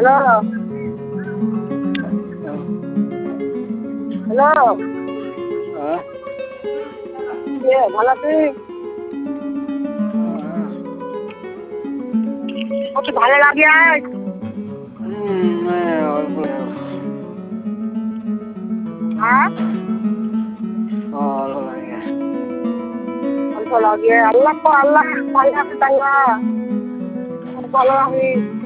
Hello hello কে ভালো আছিস? কত ভালো লাগে আজ হ্যাঁ অল্প লাগে আল্লাহ তো আল্লাহ ভালো আছে তাই না খুব ভালো লাগে